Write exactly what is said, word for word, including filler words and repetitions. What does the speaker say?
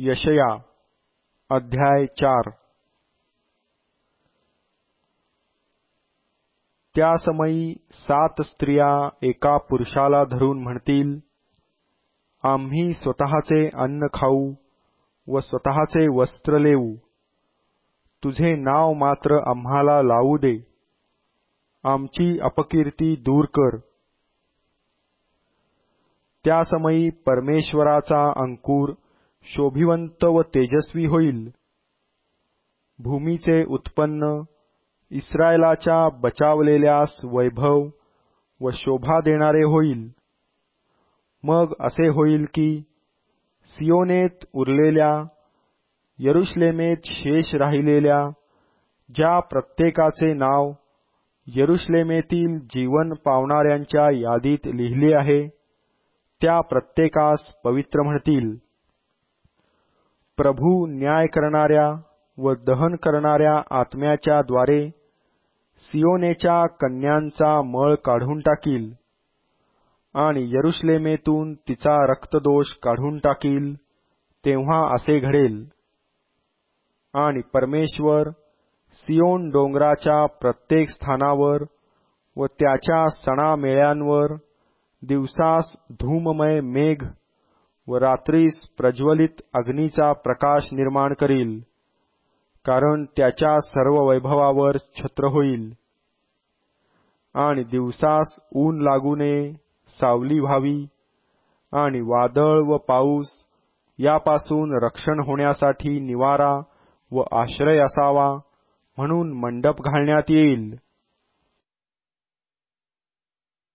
यशया अध्याय चार. त्या समयी सात स्त्रिया एका पुरुषाला धरून म्हणतील, आम्ही स्वतःचे अन्न खाऊ व स्वतःचे वस्त्र लेऊ. तुझे नाव मात्र आम्हाला लावू दे. आमची अपकीर्ती दूर कर. त्या समयी परमेश्वराचा अंकुर शोभिवंत व तेजस्वी होईल. भूमीचे उत्पन्न इस्रायलाच्या बचावलेल्यास वैभव व शोभा देणारे होईल. मग असे होईल की सियोनेत उरलेल्या, यरुशलेमेत शेष राहिलेल्या, ज्या प्रत्येकाचे नाव यरुशलेमेतील जीवन पावणाऱ्यांच्या यादीत लिहिले आहे, त्या प्रत्येकास पवित्र म्हणतील. प्रभू न्याय करणाऱ्या व दहन करणाऱ्या आत्म्याच्या द्वारे सियोनेच्या कन्यांचा मळ काढून टाकील आणि यरुशलेमेतून तिचा रक्तदोष काढून टाकील. तेव्हा असे घडेल. आणि परमेश्वर सियोन डोंगराच्या प्रत्येक स्थानावर व त्याच्या सणामेळ्यांवर दिवसास धूममय मेघ व रात्रीस प्रज्वलित अग्नीचा प्रकाश निर्माण करील, कारण त्याच्या सर्व वैभवावर छत्र होईल. आणि दिवसास ऊन लागू नये, सावली व्हावी, आणि वादळ व पाऊस यापासून रक्षण होण्यासाठी निवारा व आश्रय असावा, म्हणून मंडप घालण्यात येईल.